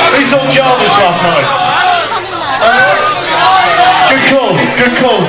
He saw Jarvis last night. Good call, good call.